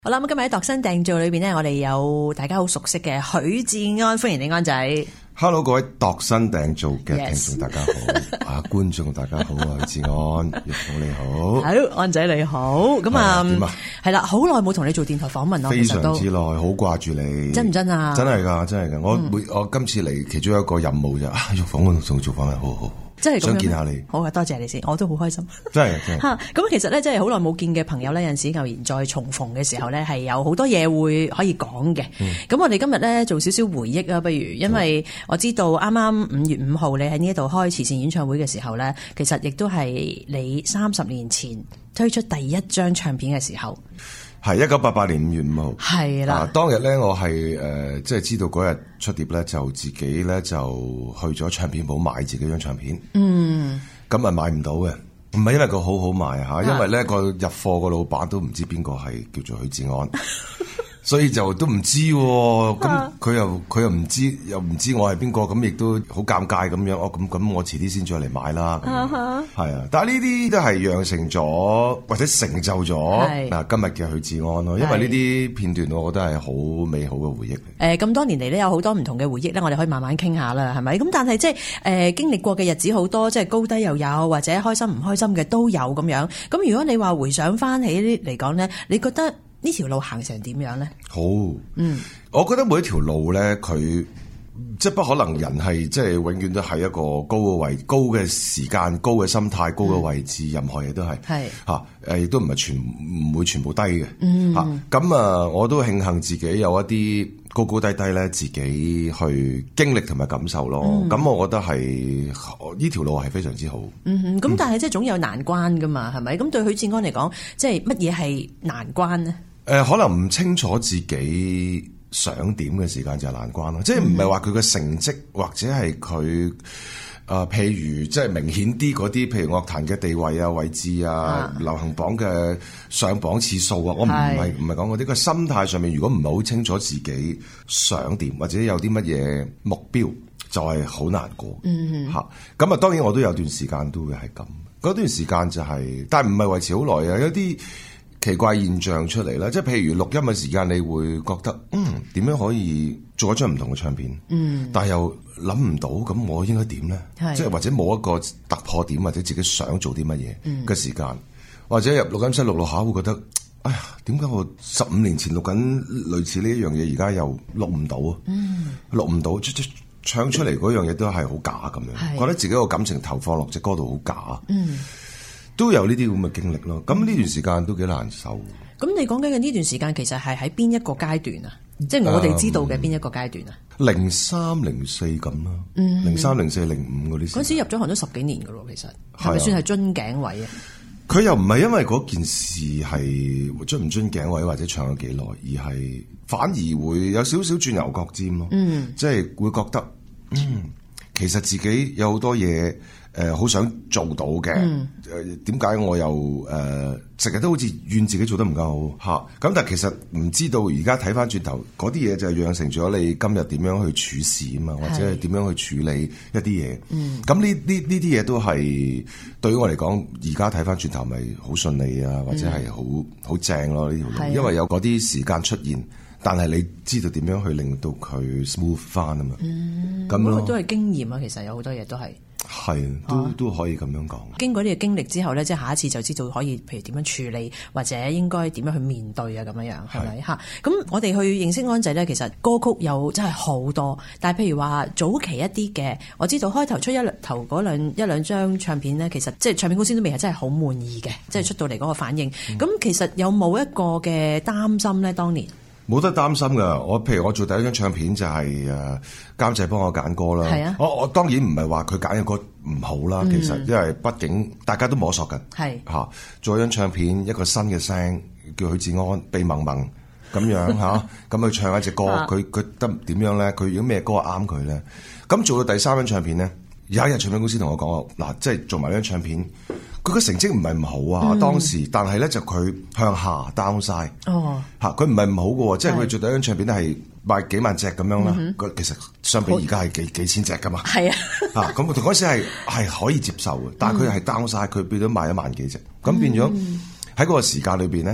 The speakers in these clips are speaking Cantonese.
好啦，咁今日喺度身訂造裏邊呢，我哋有大家好熟悉嘅許志安，歡迎你安仔。 Hello， 各位度身訂造嘅聽眾大家好，觀眾大家好啊，許志安，玉鳳你好， 好，安仔你好，咁係啦，好耐冇同你做電台訪問咯， 非常之耐，好掛住你， 真唔真啊？ 真係噶，真係噶，我今次嚟其中一個任務就玉鳳同做訪問，好。 真係想見下你， 好啊！多謝你先，我都好開心。 真係嚇咁其實咧，真係好耐冇見嘅朋友咧，有陣時偶然再重逢嘅時候咧，係有好多嘢會可以講嘅。咁我哋今日咧做少少回憶啊，不如因為我知道啱啱5月5號你喺呢一度開慈善演唱會嘅時候咧，其實亦都係你30年前推出第一張唱片嘅時候。 係1988年5月5號， 係啦。 當日咧，我係即係知道嗰日出碟咧，就自己咧就去咗唱片鋪買自己張唱片。咁啊買唔到嘅，唔係因為佢好好賣嚇，因為咧個入貨個老闆都唔知邊個係叫做許志安。所以就都唔知喎，咁佢又唔知，又唔知我係邊個，咁亦都好尷尬咁樣。咁我遲啲先再嚟買啦。係啊，但係呢啲都係釀成咗或者成就咗嗱今日嘅許志安咯。因為呢啲片段，我覺得係好美好嘅回憶。 咁多年嚟咧，有好多唔同嘅回憶咧，我哋可以慢慢傾下啦，係咪？咁但係即係經歷過嘅日子好多，即係高低又有，或者開心唔開心嘅都有咁樣。咁如果你話回想翻起嚟講咧，你覺得呢條路行成點樣咧？ 好，我覺得每一條路咧，佢即係不可能人係即係永遠都係一個高嘅位、高嘅時間、高嘅心態、高嘅位置，任何嘢都係嚇亦都唔係唔會全部低嘅嚇。咁我都慶幸自己有一啲高高低低咧，自己去經歷同埋感受咯。咁我覺得係呢條路係非常之好。 咁但係即係總有難關噶嘛，係咪？咁對許志安嚟講，即係乜嘢係難關呢？ 可能唔清楚自己想點嘅時間就係難關咯，即係唔係話佢嘅成績或者係佢譬如即係明顯啲嗰啲，譬如樂壇嘅地位啊、位置啊、流行榜嘅上榜次數啊，我唔係講嗰啲。個心態上面，如果唔係好清楚自己想點或者有啲乜嘢目標，就係好難過嚇。咁當然我都有段時間都會係咁，嗰段時間就係，但係唔係維持好耐啊，有啲奇怪現象出嚟啦，即係譬如錄音嘅時間，你會覺得點樣可以做一張唔同嘅唱片？但係又諗唔到，咁我應該點咧？即係或者冇一個突破點，或者自己想做啲乜嘢嘅時間，或者入錄音室錄下會覺得，哎呀，點解我15年前錄緊類似呢一樣嘢，而家又錄唔到啊？錄唔到，唱出嚟嗰樣嘢都係好假咁樣，覺得自己個感情投放落隻歌度好假。都有呢啲咁嘅經歷咯，咁呢段時間都幾難受。 咁你講緊嘅呢段時間，其實係喺邊一個階段啊？即係我哋知道嘅邊一個階段啊 ？03、04咁啦，03、04、05嗰啲。 嗰時入咗行都10幾年噶咯，其實係咪算係樽頸位啊？ 佢又唔係因為嗰件事係樽唔樽頸位或者唱咗幾耐，而係反而會有少少轉牛角尖咯。即係會覺得，其實自己有好多嘢。好想做到嘅，點解我又成日都好似怨自己做得唔夠好嚇？咁但係其實唔知道而家睇翻轉頭，嗰啲嘢就係養成咗你今日點樣去處事啊嘛，或者係點樣去處理一啲嘢。咁呢啲嘢都係對於我嚟講，而家睇翻轉頭咪好順利啊，或者係好正咯呢條路，因為有嗰啲時間出現。但係你知道點樣去令到佢 smooth 翻啊嘛？咁咯， 都係經驗啊！其實有好多嘢都係都可以咁樣講。 經過呢個經歷之後咧，即係下一次就知道可以譬如點樣處理，或者應該點樣去面對啊咁樣係咪嚇？咁我哋去認識安仔咧，其實歌曲有真係好多，但係譬如話早期一啲嘅，我知道開頭出頭嗰一兩張唱片咧，其實即係唱片公司都未係真係好滿意嘅，即係出到嚟嗰個反應。咁其實有冇一個嘅擔心咧？當年？ 冇得擔心噶，譬如我做第一張唱片就係監製幫我揀歌啦。我當然唔係話佢揀嘅歌唔好啦，其實因為畢竟大家都摸索緊。做一張唱片一個新嘅聲，叫許志安鼻濛濛咁樣嚇，咁佢唱一隻歌，佢得點樣咧？佢如果咩歌啱佢咧？咁做到第三張唱片咧，有一日唱片公司同我講嗱，即係做埋呢張唱片。佢個成績唔係唔好啊，當時，但係咧就佢向下 down 晒，佢唔係唔好嘅，即係佢做第一張唱片係賣幾萬隻咁樣啦。其實相比而家係幾千隻噶嘛，咁同嗰時係可以接受嘅，但係佢係 down 晒，佢變咗賣1萬幾隻，咁變咗喺嗰個時間裏邊咧，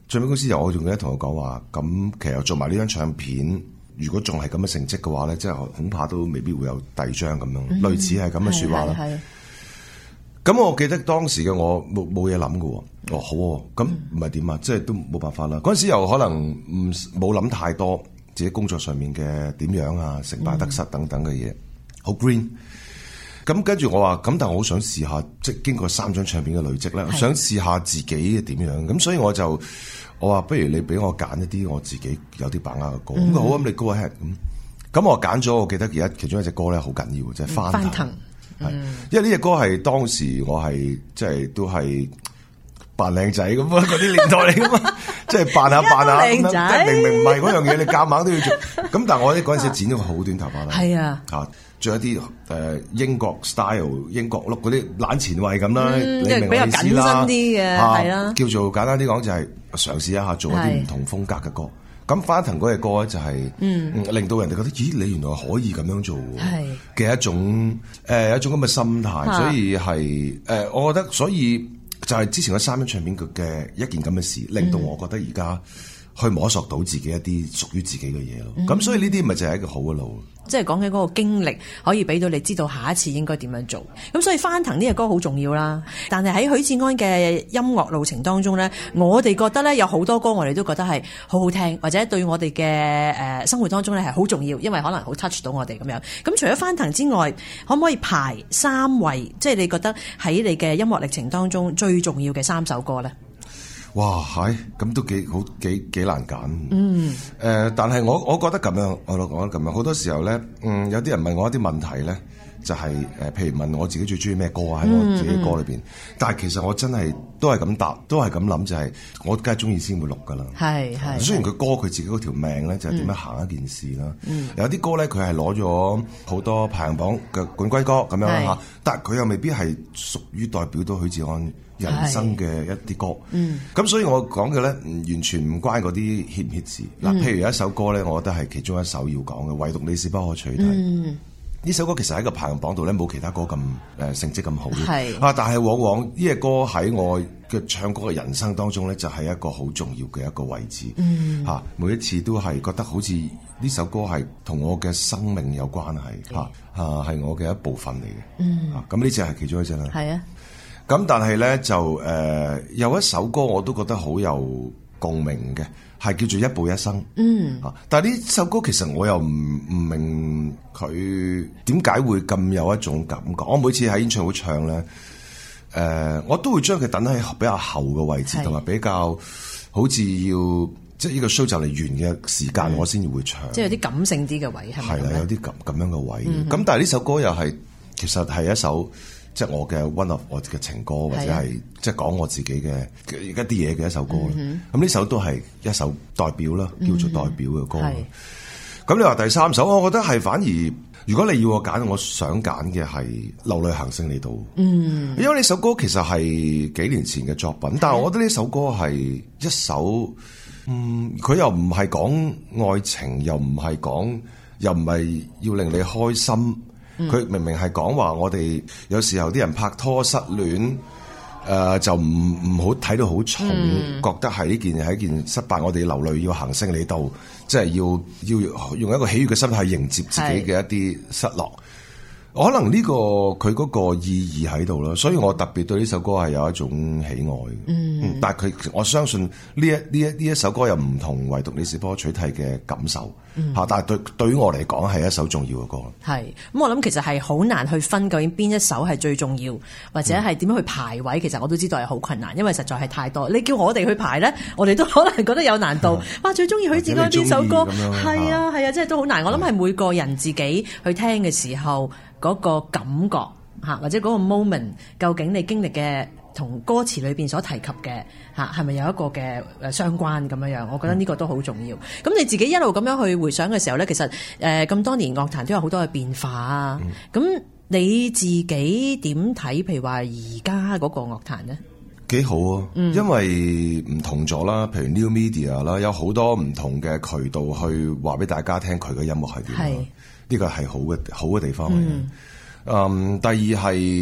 唱片公司我仲記得同佢講話，咁其實做埋呢張唱片，如果仲係咁嘅成績嘅話咧，即係恐怕都未必會有第二張咁樣，類似係咁嘅説話啦。咁我記得當時嘅我冇嘢諗嘅喎，好喎，咁唔係點啊？即係都冇辦法啦。嗰陣時又可能冇諗太多自己工作上面嘅點樣啊，成敗得失等等嘅嘢，好 green。咁跟住我話，咁但係我好想試下，即係經過3張唱片嘅累積咧，想試下自己點樣。咁所以我話，不如你俾我揀一啲我自己有啲把握嘅歌。咁好，咁你 go ahead。咁我揀咗，我記得而家其中一隻歌咧好緊要，就係翻騰。因為呢隻歌係當時我係即係都係扮靚仔咁啊，嗰啲年代嚟噶嘛，即係扮下咁樣，明明唔係嗰樣嘢，你夾硬都要做。咁但係我嗰陣時剪咗好短頭髮啦，係啊，着一啲英國 style、英國 look 嗰啲懶前衛咁啦，你明我意思啦，啲嘅係啦，叫做簡單啲講就係嘗試一下做一啲唔同風格嘅歌。咁翻騰嗰隻歌咧就係令到人哋覺得，咦，你原來可以咁樣做嘅一種一種咁嘅心態，所以係我覺得，所以就係之前嗰3張唱片嘅一件咁嘅事，令到我覺得而家去摸索到自己一啲屬於自己嘅嘢咯。咁所以呢啲咪就係一個好嘅路。即係講緊嗰個經歷，可以俾到你知道下一次應該點樣做。咁所以翻騰呢隻歌好重要啦。但係喺許志安嘅音樂路程當中咧，我哋覺得咧有好多歌我哋都覺得係好好聽，或者對我哋嘅生活當中咧係好重要，因為可能好 touch 到我哋咁樣。咁除咗翻騰之外，可唔可以排3位？即係你覺得喺你嘅音樂歷程當中最重要嘅3首歌咧？ 哇，係咁都幾難揀。但係我覺得咁樣，我覺得咁樣，好多時候咧，有啲人問我一啲問題咧，就係譬如問我自己最中意咩歌啊，喺我自己歌裏邊。但係其實我真係都係咁答，都係咁諗，就係我梗係中意先會錄噶啦。係。雖然佢歌佢自己嗰條命咧，就係點樣行一件事啦。有啲歌咧，佢係攞咗好多排行榜嘅冠軍歌咁樣嚇，但係佢又未必係屬於代表到許志安人生嘅一啲歌，咁所以我講嘅咧，完全唔關嗰啲 hit 唔 hit 事。嗱，譬如有一首歌咧，我覺得係其中一首要講嘅，唯獨你是不可取替。呢首歌其實喺個排行榜度咧，冇其他歌咁成績咁好。但係往往呢隻歌喺我嘅唱歌嘅人生當中咧，就係一個好重要嘅一個位置。每一次都係覺得好似呢首歌係同我嘅生命有關係，係我嘅一部分嚟嘅。咁呢隻係其中一隻啦。係啊。咁但係咧就有一首歌我都覺得好有共鳴嘅，係叫做一步一生。但係呢首歌其實我又唔明佢點解會咁有一種感覺。我每次喺演唱會唱咧，我都會將佢等喺比較後嘅位置，同埋比較好似要即係呢個 show 就嚟完嘅時間，我先至會唱。即係有啲感性啲嘅位係咪？係啦，有啲咁樣嘅位。咁但係呢首歌又係其實係一首。即係我嘅 one of 我嘅情歌，或者係即係講我自己嘅一啲嘢嘅一首歌。咁呢首都係一首代表啦，叫做代表嘅歌。咁你話第3首，我覺得係反而如果你要我揀，我想揀嘅係《流淚行勝利道》。因為呢首歌其實係幾年前嘅作品，但係我覺得呢首歌係一首佢又唔係講愛情，又唔係要令你開心。佢明明係講話我哋有時候啲人拍拖失戀，就唔好睇到好重，覺得係呢件係一件失敗，我哋流淚要行勝利道，即係要用一個喜悅嘅心態迎接自己嘅一啲失落。可能呢個佢嗰個意義喺度咯，所以我特別對呢首歌係有一種喜愛。但係我相信呢一首歌又唔同唯獨你是不可取替嘅感受。但係對於我嚟講係一首重要嘅歌。係咁，我諗其實係好難去分究竟邊一首係最重要，或者係點樣去排位。其實我都知道係好困難，因為實在係太多。你叫我哋去排咧，我哋都可能覺得有難度。哇！最中意許志安邊首歌？係啊，即係都好難。我諗係每個人自己去聽嘅時候嗰個感覺或者嗰個 moment， 究竟你經歷嘅同歌詞裏邊所提及嘅係咪有一個嘅相關咁樣？我覺得呢個都好重要。咁你自己一路咁樣去回想嘅時候咧，其實咁多年樂壇都有好多嘅變化啊。咁你自己點睇？譬如話而家嗰個樂壇咧？幾好啊，因為唔同咗啦，譬如 New Media 啦，有好多唔同嘅渠道去話俾大家聽佢嘅音樂係點。呢個係好嘅地方嚟嘅。第二係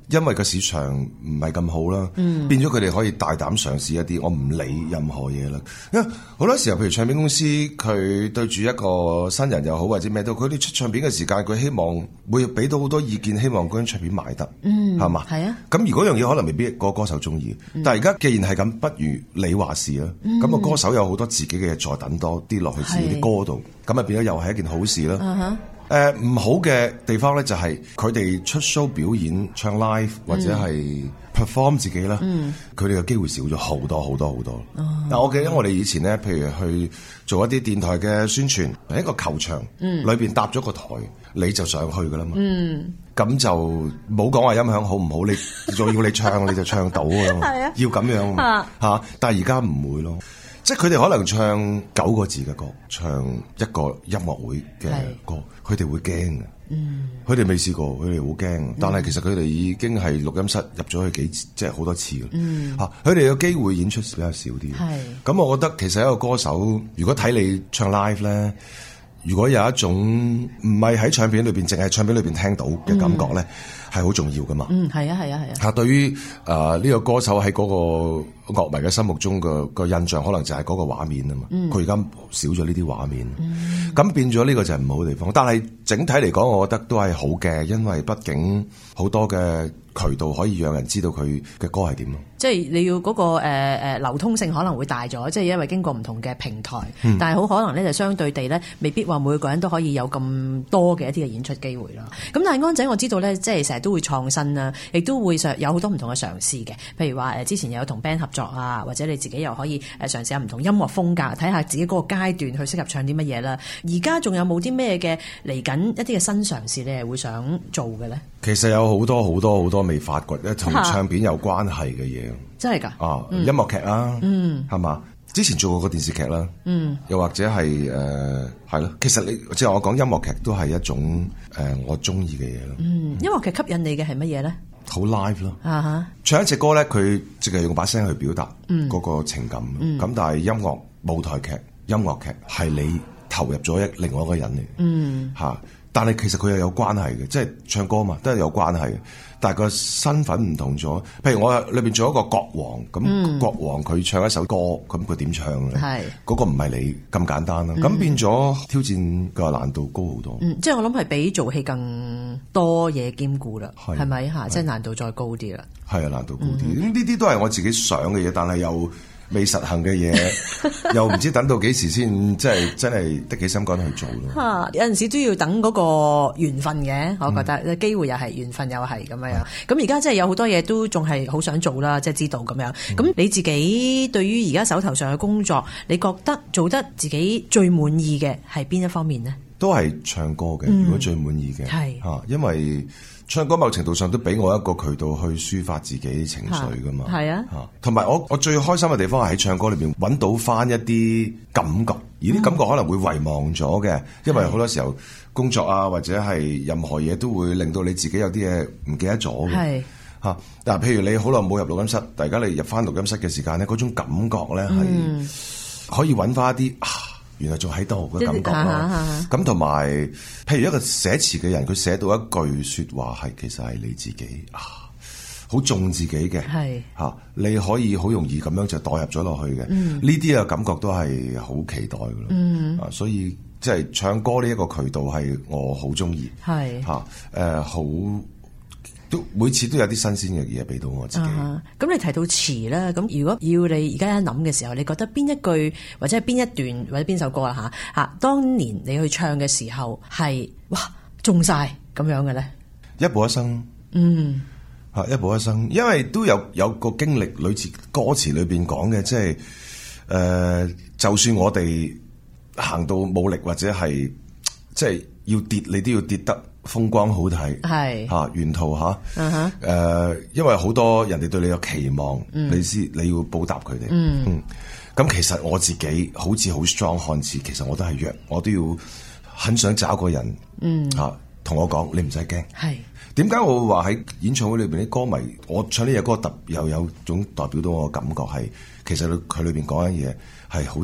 因為個市場唔係咁好啦，變咗佢哋可以大膽嘗試一啲我唔理任何嘢啦。因為好多時候，譬如唱片公司佢對住一個新人又好或者咩都，佢哋出唱片嘅時間，佢希望會俾到好多意見，希望嗰張唱片賣得，係嘛？ 係啊。 咁如果樣嘢可能未必個歌手中意，但係而家既然係咁，不如你話事啦。咁個歌手有好多自己嘅嘢，再等多啲落去自己啲歌度，咁啊變咗又係一件好事啦。唔好嘅地方咧，就係佢哋出 show 表演、唱 live 或者係 perform 自己啦，佢哋嘅機會少咗好多好多好多。但我記得我哋以前咧，譬如去做一啲電台嘅宣傳，喺一個球場裏邊搭咗個台，你就上去噶啦嘛。咁就冇講話音響好唔好，你仲要你唱你就唱到㗎嘛。要咁樣嚇，但係而家唔會咯。即係佢哋可能唱9個字嘅歌，唱一個音樂會嘅歌，佢哋會驚嘅。佢哋未試過，佢哋好驚。但係其實佢哋已經係錄音室入咗去即係好多次嘅。佢哋嘅機會演出比較少啲。咁我覺得其實一個歌手，如果睇你唱 live 咧，如果有一種唔係喺唱片裏邊，淨係唱片裏邊聽到嘅感覺咧，係好重要噶嘛。 係啊。 對於呢個歌手喺嗰個樂迷嘅心目中個印象，可能就係嗰個畫面啊嘛。佢而家少咗呢啲畫面，咁變咗呢個就係唔好嘅地方。但係整體嚟講，我覺得都係好嘅，因為畢竟好多嘅渠道可以讓人知道佢嘅歌係點咯。 即係你要嗰個流通性可能會大咗，即係因為經過唔同嘅平台，但係好可能咧就相對地咧，未必話每個人都可以有咁多嘅一啲嘅演出機會啦。咁但係安仔我知道咧，即係成日都會創新啦，亦都會有好多唔同嘅嘗試嘅。譬如話之前有同 band 合作啊，或者你自己又可以嘗試下唔同音樂風格，睇下自己嗰個階段去適合唱啲乜嘢啦。而家仲有冇啲咩嘅嚟緊一啲嘅新嘗試你係會想做嘅咧？ 其實有好多好多好多未發掘同唱片有關係嘅嘢。 真係㗎？ 音樂劇啦，係嘛？之前做過個電視劇啦，又或者係係咯。其實你即係我講音樂劇都係一種我中意嘅嘢咯。 音樂劇吸引你嘅係乜嘢咧？ 好 live 咯，唱一隻歌咧，佢淨係用把聲去表達嗰個情感。咁但係音樂舞台劇、音樂劇係你投入咗另外一個人嚟，嚇。但係其實佢又有關係嘅，即係唱歌嘛，都係有關係嘅。但係個身份唔同咗，譬如我裏邊做一個國王，咁國王佢唱一首歌，咁佢點唱咧？嗰個唔係你咁簡單啦。咁變咗挑戰個難度高好多。 即係我諗係比做戲更多嘢兼顧啦，係咪嚇？即係難度再高啲啦。係啊，難度高啲。呢啲都係我自己想嘅嘢，但係又未實行嘅嘢，又唔知等到幾時先，即係真係的起心肝去做咯。 有陣時都要等嗰個緣分嘅，我覺得機會又係緣分又係咁樣。咁而家即係有好多嘢都仲係好想做啦，即係知道咁樣。咁你自己對於而家手頭上嘅工作，你覺得做得自己最滿意嘅係邊一方面呢？都係唱歌嘅，如果最滿意嘅係因為唱歌某程度上都俾我一個渠道去抒發自己情緒噶嘛。係啊，同埋我最開心嘅地方係喺唱歌裏邊揾到翻一啲感覺，而啲感覺可能會遺忘咗嘅，因為好多時候工作啊或者係任何嘢都會令到你自己有啲嘢唔記得咗嘅。係嚇，嗱，譬如你好耐冇入錄音室，但而家你入翻錄音室嘅時間咧，嗰種感覺咧係可以揾翻一啲原來仲喺度嘅感覺咯，咁同埋，譬如一個寫詞嘅人，佢寫到一句說話係，其實係你自己好中自己嘅，係吓，你可以好容易咁樣就代入咗落去嘅，呢啲嘅感覺都係好期待嘅咯，所以即係唱歌呢一個渠道係我好中意，係吓，好。都每次都有啲新鮮嘅嘢俾到我自己。咁你提到詞啦，咁如果要你而家一諗嘅時候，你覺得邊一句或者係邊一段或者邊首歌啦嚇，當年你去唱嘅時候係哇中晒咁樣嘅咧？一步一生，一步一生，因為都有個經歷，類似歌詞裏邊講嘅，即係就算我哋行到冇力或者係即係要跌，你都要跌得風光好睇，係沿途因為好多人哋對你有期望，你要報答佢哋。咁其實我自己好似好 strong，看似其實我都係弱，我都要很想找個人同我講，你唔使驚。係點解我會話喺演唱會裏邊啲歌迷，我唱呢隻歌又有種代表到我嘅感覺係，其實佢裏邊講緊嘢係好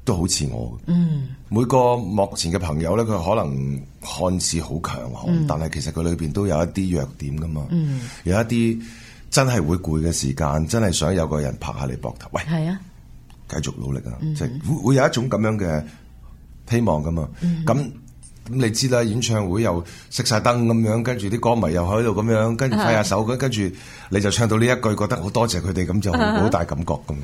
都好似我。每個幕前嘅朋友咧，佢可能看似好強悍，但係其實佢裏邊都有一啲弱點噶嘛。有一啲真係會攰嘅時間，真係想有個人拍下你膊頭，喂， 係啊， 繼續努力啊！即係會有一種咁樣嘅希望噶嘛。咁你知啦，演唱會又熄晒燈咁樣，跟住啲歌迷又喺度咁樣，跟住揮下手，跟住你就唱到呢一句，覺得好多謝佢哋，咁就好大感覺咁。